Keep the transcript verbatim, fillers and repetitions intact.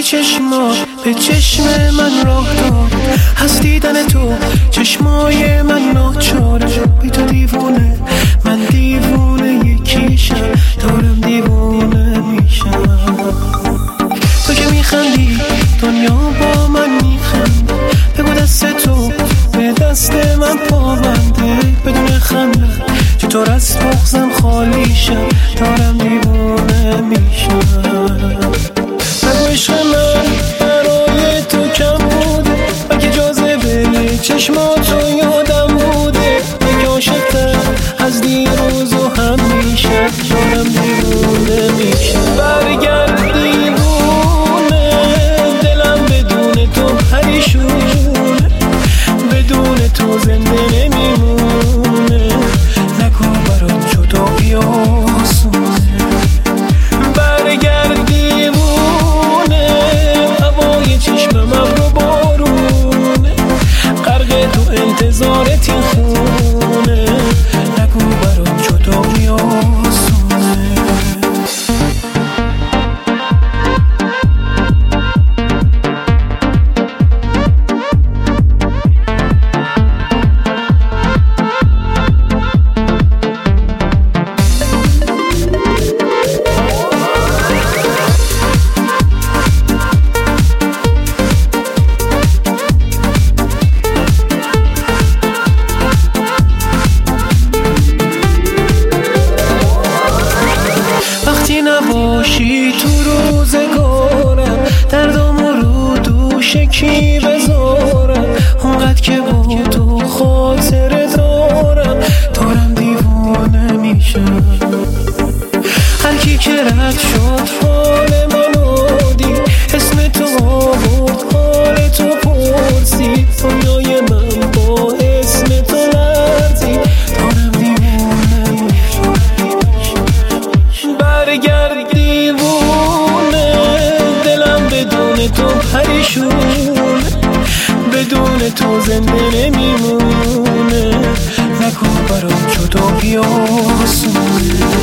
چشما به چشم من راه داد، از دیدن تو چشمای من ناچاره. بی تو دیوونه من دیوونه یکیشم، دارم دیوونه میشم. تو که میخندی دنیا با من میخنده، بگو دست تو به دست من پابنده. بدون خنده چطور از بغضم خالی شم، دارم دیوونه میشم. بگو عشق من برای تو کم بوده، اگه جاذبه چشماتو یادم بوده. اگه عاشق‌تر از دیروز و همیشه، دارم دیوونه میشم. برگرد دیوونه دلم بدون تو پریشونه، بدون تو زنده نمیمونه. نگو برام جدایی آسونه. برگرد دیوونه هوای چشمم ابر بارونه، غرق تو انتظارت این خونه. نگو برام جدایی آسونه. نباشی تو روزگارم، دردم رو دوش کی بذارم. اونقدر که با تو خاطره دارم، دارم دیوانه میشم. هر کی که رد شد حال منو دید، اسم تو آورد حال تو پرسید. دنیای من با اسم تو لرزید، دارم دیوانه میشم. برگرد دیوونه دلم بدون تو پریشونه، بدون تو زنده نمیمونه. نکن برام جدایی آسونه.